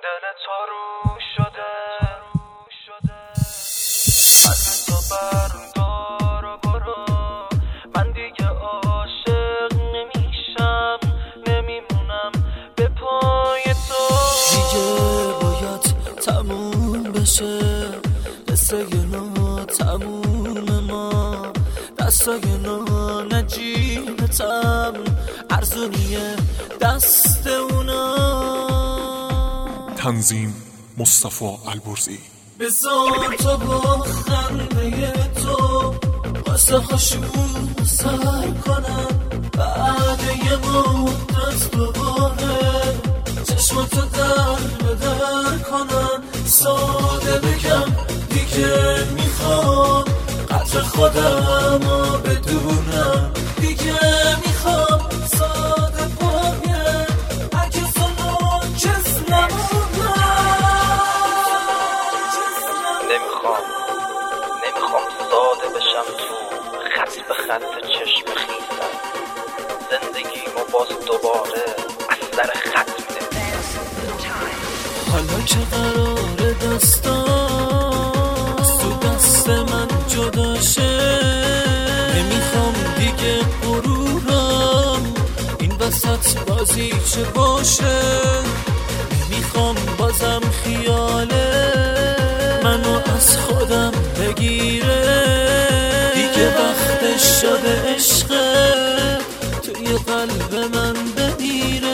دل تو رو شده از تو بردار و برو، من دیگه عاشق نمیشم، نمیمونم به پای تو. دیگه باید تموم بشه قصه نو تموم ما، دستای نو نجیبتم ارزونیه دست اونا. تنظیم مصطفی البرزی. بذار تو با خنده تو قصه هاشون سر کنم، بعد یه مدت دوباره چشماتو در کنم. ساده بگم دیگه میخوام قدر خودم رو بدونم، دیگه میخوام ساده باید اگه زمان چیز نمونم. نمیخوام ساده بشم تو خط به خط چشم خیزم، زندگیمو باز دوباره از سر خط میده. حالا که قراره دستان از تو دست من جدا شه، نمیخوام دیگه غرورم این وسط بازی چه باشه. نمیخوام بازم خیاله منو از خودم بگیره، دیگه وقتش شده عشقه توی قلب من بمیره.